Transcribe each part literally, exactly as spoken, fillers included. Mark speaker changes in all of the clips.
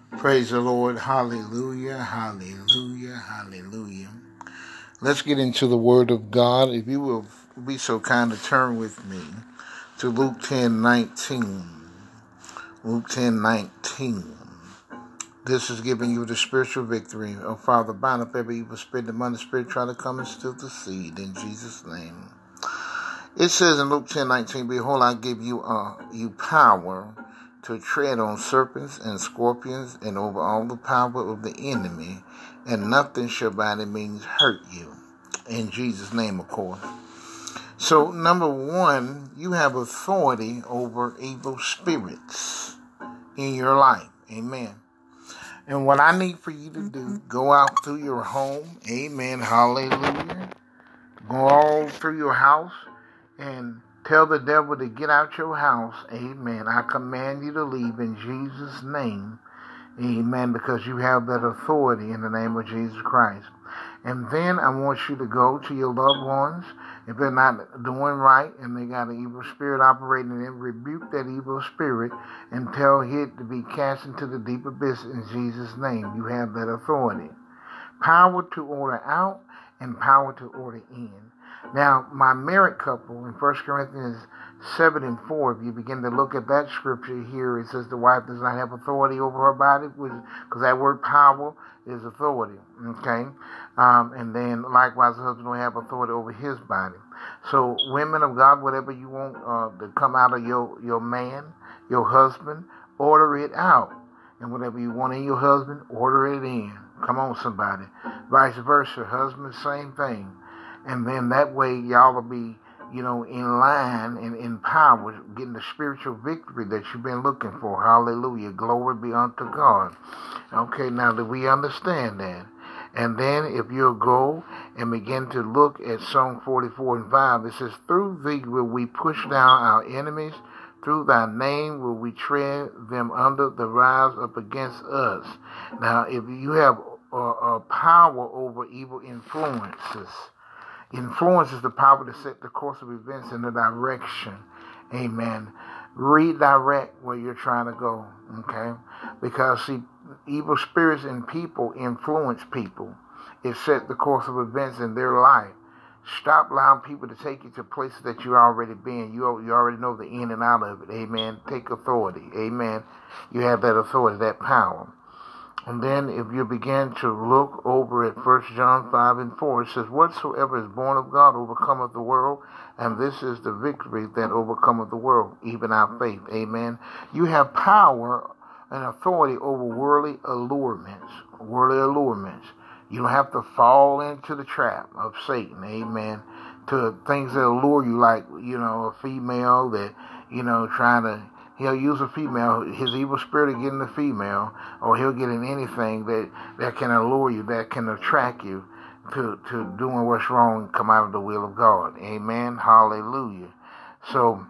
Speaker 1: Praise the Lord. Hallelujah. Hallelujah. Hallelujah. Let's get into the Word of God. If you will be so kind to turn with me to Luke ten nineteen. Luke ten nineteen. This is giving you the spiritual victory. Oh, Father, bind up every evil spirit, the money spirit trying to come and steal the seed in Jesus' name. It says in Luke ten nineteen, behold, I give you uh, you power to tread on serpents and scorpions and over all the power of the enemy, and nothing shall by any means hurt you. In Jesus' name, of course. So, number one, you have authority over evil spirits in your life. Amen. And what I need for you to do, go out through your home. Amen. Hallelujah. Go all through your house and tell the devil to get out your house. Amen. I command you to leave in Jesus' name. Amen. Because you have that authority in the name of Jesus Christ. And then I want you to go to your loved ones. If they're not doing right and they got an evil spirit operating in them, rebuke that evil spirit and tell it to be cast into the deep abyss in Jesus' name. You have that authority. Power to order out and power to order in. Now, my married couple in First Corinthians seven and four, if you begin to look at that scripture here, it says the wife does not have authority over her body, because that word power is authority, okay? Um, and then, likewise, the husband don't have authority over his body. So, women of God, whatever you want uh, to come out of your, your man, your husband, order it out. And whatever you want in your husband, order it in. Come on, somebody. Vice versa, husband, same thing. And then that way y'all will be, you know, in line and in power, getting the spiritual victory that you've been looking for. Hallelujah. Glory be unto God. Okay, now that we understand that. And then if you'll go and begin to look at Psalm forty-four and five, it says, through thee will we push down our enemies. Through thy name will we tread them under the rise up against us. Now, if you have a, a power over evil influences, influence is the power to set the course of events in the direction. Amen. Redirect where you're trying to go. Okay? Because, see, evil spirits and people influence people. It set the course of events in their life. Stop allowing people to take you to places that you've already been. You, you already know the in and out of it. Amen. Take authority. Amen. You have that authority, that power. And then if you begin to look over at First John five and four, it says, whatsoever is born of God overcometh the world, and this is the victory that overcometh the world, even our faith. Amen. You have power and authority over worldly allurements. Worldly allurements. You don't have to fall into the trap of Satan, amen, to things that allure you, like, you know, a female that, you know, trying to, he'll use a female, his evil spirit will get in the female, or he'll get in anything that, that can allure you, that can attract you to, to doing what's wrong and come out of the will of God, amen, hallelujah. So,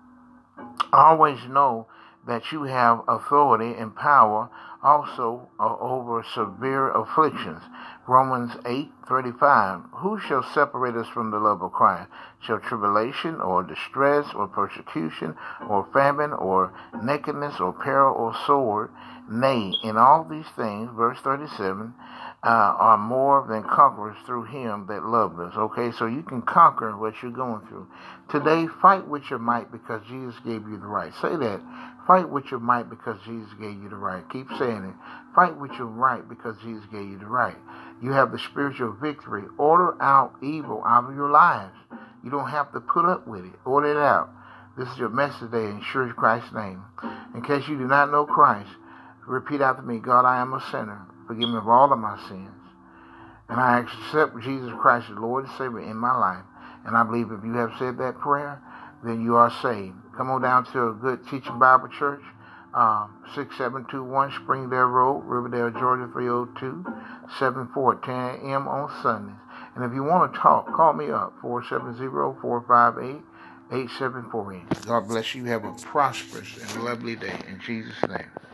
Speaker 1: always know that you have authority and power also uh, over severe afflictions. Romans eight thirty-five. Who shall separate us from the love of Christ? Shall tribulation or distress or persecution or famine or nakedness or peril or sword? Nay, in all these things, verse thirty-seven, uh, are more than conquerors through him that loved us. Okay, so you can conquer what you're going through. Today, fight with your might because Jesus gave you the right. Say that. Fight with your might because Jesus gave you the right. Keep saying it. Fight with your right because Jesus gave you the right. You have the spiritual victory. Order out evil out of your lives. You don't have to put up with it. Order it out. This is your message today in Jesus Christ's name. In case you do not know Christ, repeat after me. God, I am a sinner. Forgive me of all of my sins. And I accept Jesus Christ as Lord and Savior in my life. And I believe if you have said that prayer, then you are saved. Come on down to a good teaching Bible church, um, six seven two one Springdale Road, Riverdale, Georgia, three oh two seven four, ten a.m. on Sundays. And if you want to talk, call me up, four seven zero, four five eight, eight seven four eight. God bless you. Have a prosperous and lovely day in Jesus' name.